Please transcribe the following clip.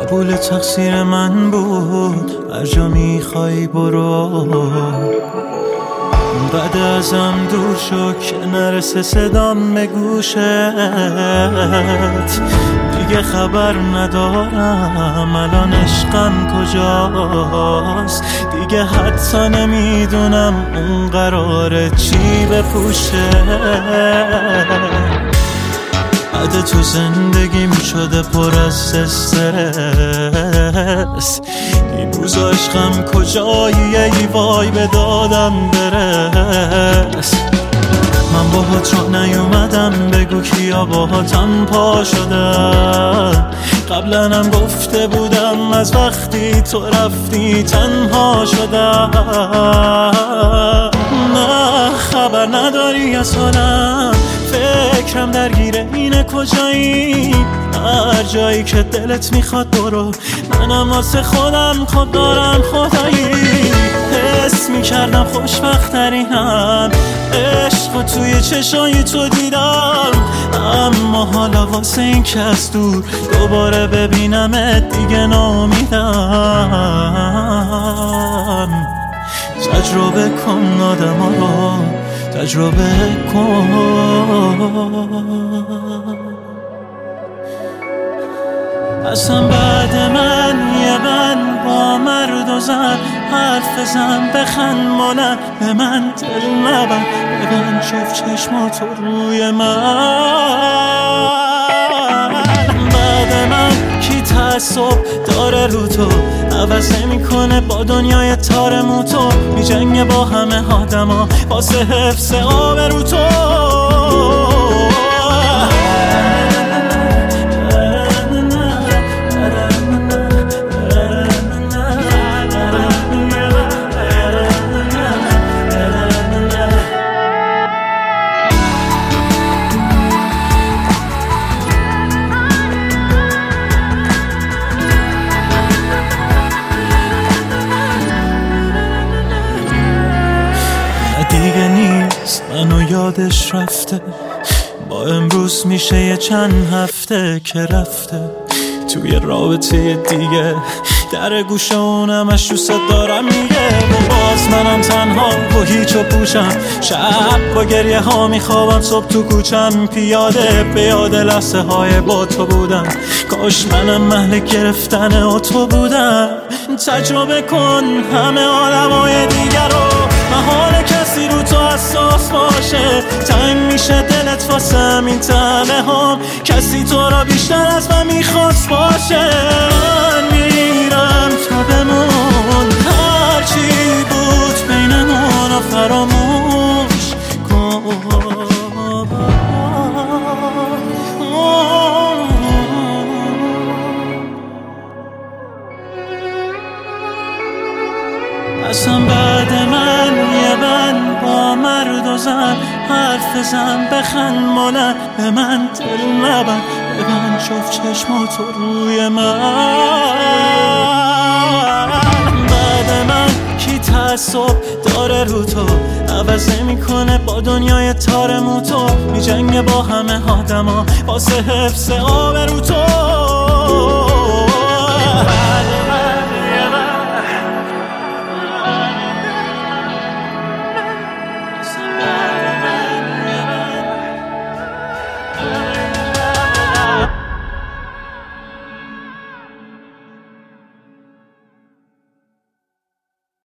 قبول تقصیر من بود، هر جا میخوای برو. بعد ازم دور شو که نرسه صدام به گوشت. دیگه خبر ندارم الان عشقم کجاست. دیگه حتی نمیدونم اون قراره چی بپوشه. بعد تو زندگیم شده پر از استرس. این روز عشقم کجایی ای وای به دادم برس. من باهات را نیومدم بگو کیا باهاتم پا شدن. قبلا هم گفته بودم از وقتی تو رفتی تنها شدم. نه خبر نداری از حالم، فکرم درگیره اینه کجایی. هر جایی که دلت میخواد برو، منم واسه خودم خود دارم خدایی. حس میکردم خوشبخت‌ترینم، عشق و توی چشای تو دیدم. اما حالا واسه این که از دور دوباره ببینمت دیگه ناامیدم. تجربه کن آدم ها رو، تجربه کن. اصلا بعد من یه من با مرد و زن حرف بزن، بخند مانه به من دل نبن، ببند شف چشماتو روی من. بعد من کی تعصب داره رو تو، عوض نمیکنه با دنیای تار موتو. میجنگه با همه آدما واسه حفظ آبرو تو. دیگه نیست منو یادش رفته، با امروز میشه یه چند هفته که رفته توی رابطه دیگه. در گوشه اونمش دوست دارم میگه، و باز منم تنها و هیچ و پوشم. شب با گریه ها میخوابم، صبح تو کوچم پیاده به یاد لحظه های با تو بودم. کاش منم محل گرفتن اتو بودم. تجربه کن همه آدمای دیگر رو، محال کسی رو تو حساس باشه. تنگ میشه دلت واسه همین تنه هم، کسی تو را بیشتر از من میخواست باشه. من میرم تا بمون، هرچی بود بینمون رو فراموش کن. اصلا بعد من یه من با مرد و زن حرف بزن، بخند مانه به من دل نبن، ببند شف چشماتو روی من. بعد من کی تعصب داره رو تو، عوض نمیکنه با دنیای تار موتو. میجنگه با همه آدما واسه حفظ آبرو تو.